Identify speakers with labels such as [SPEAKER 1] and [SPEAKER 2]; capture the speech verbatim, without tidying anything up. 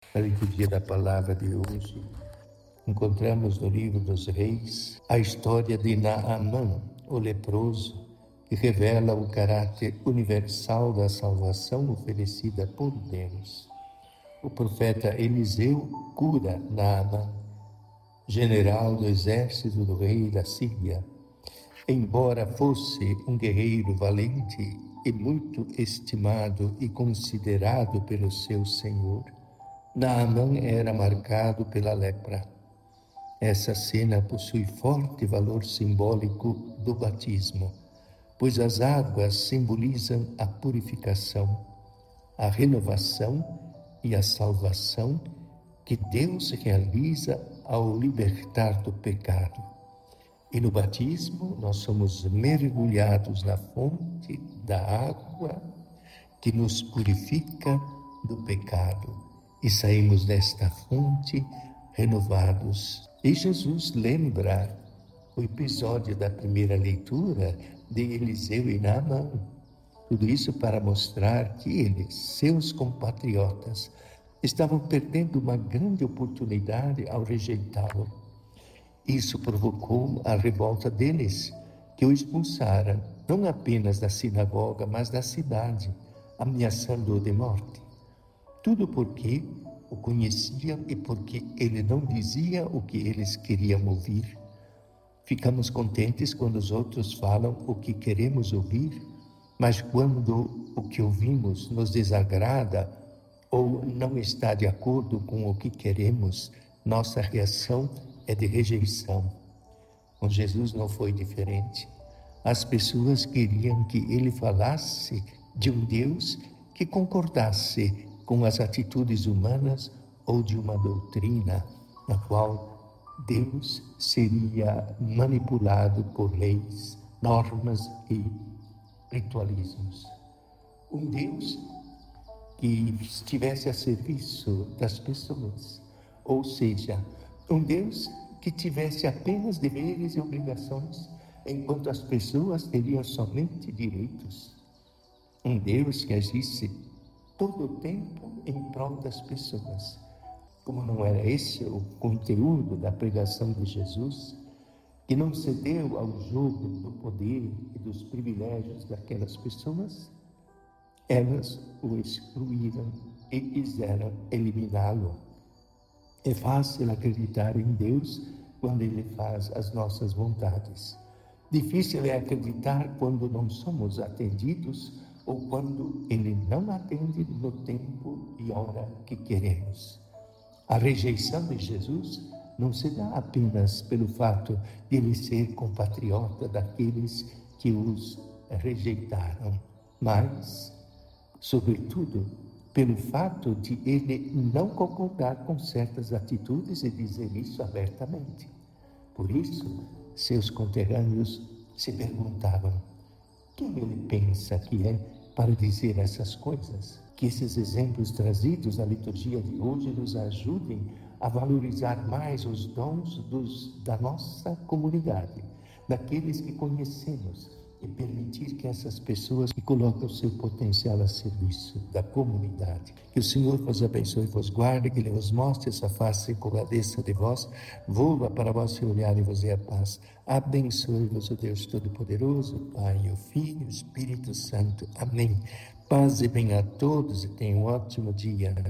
[SPEAKER 1] Na liturgia da palavra de hoje, encontramos no livro dos Reis a história de Naamã, o leproso, que revela o caráter universal da salvação oferecida por Deus. O profeta Eliseu cura Naamã, general do exército do rei da Síria. Embora fosse um guerreiro valente e muito estimado e considerado pelo seu senhor, Naamã era marcado pela lepra. Essa cena possui forte valor simbólico do batismo, pois as águas simbolizam a purificação, a renovação e a salvação que Deus realiza ao libertar do pecado. E no batismo nós somos mergulhados na fonte da água que nos purifica do pecado e saímos desta fonte renovados. E Jesus lembra o episódio da primeira leitura de Eliseu e Naamã. Tudo isso para mostrar que eles, seus compatriotas, estavam perdendo uma grande oportunidade ao rejeitá-lo. Isso provocou a revolta deles, que o expulsaram, não apenas da sinagoga, mas da cidade, ameaçando-o de morte. Tudo porque o conheciam e porque ele não dizia o que eles queriam ouvir. Ficamos contentes quando os outros falam o que queremos ouvir, mas quando o que ouvimos nos desagrada ou não está de acordo com o que queremos, nossa reação é de rejeição. Com Jesus não foi diferente. As pessoas queriam que ele falasse de um Deus que concordasse com as atitudes humanas ou de uma doutrina na qual Deus seria manipulado por leis, normas e ritualismos. Um Deus que estivesse a serviço das pessoas, ou seja, um Deus que tivesse apenas deveres e obrigações, enquanto as pessoas teriam somente direitos. Um Deus que agisse todo o tempo em prol das pessoas. Como não era esse o conteúdo da pregação de Jesus, que não cedeu ao jogo do poder e dos privilégios daquelas pessoas, elas o excluíram e quiseram eliminá-lo. É fácil acreditar em Deus quando Ele faz as nossas vontades. Difícil é acreditar quando não somos atendidos ou quando Ele não atende no tempo e hora que queremos. A rejeição de Jesus não se dá apenas pelo fato de Ele ser compatriota daqueles que os rejeitaram, mas, sobretudo, pelo fato de Ele não concordar com certas atitudes e dizer isso abertamente. Por isso, seus conterrâneos se perguntavam: quem Ele pensa que é para dizer essas coisas? Que esses exemplos trazidos na liturgia de hoje nos ajudem a valorizar mais os dons dos, da nossa comunidade, daqueles que conhecemos, e permitir que essas pessoas que colocam o seu potencial a serviço da comunidade. Que o Senhor vos abençoe e vos guarde, que Ele vos mostre essa face e compadeça de vós, volva para vós seu olhar e vos dê a paz. Abençoe-vos o Deus Todo-Poderoso, o Pai, o Filho e o Espírito Santo. Amém. Paz e bem a todos e tenham um ótimo dia.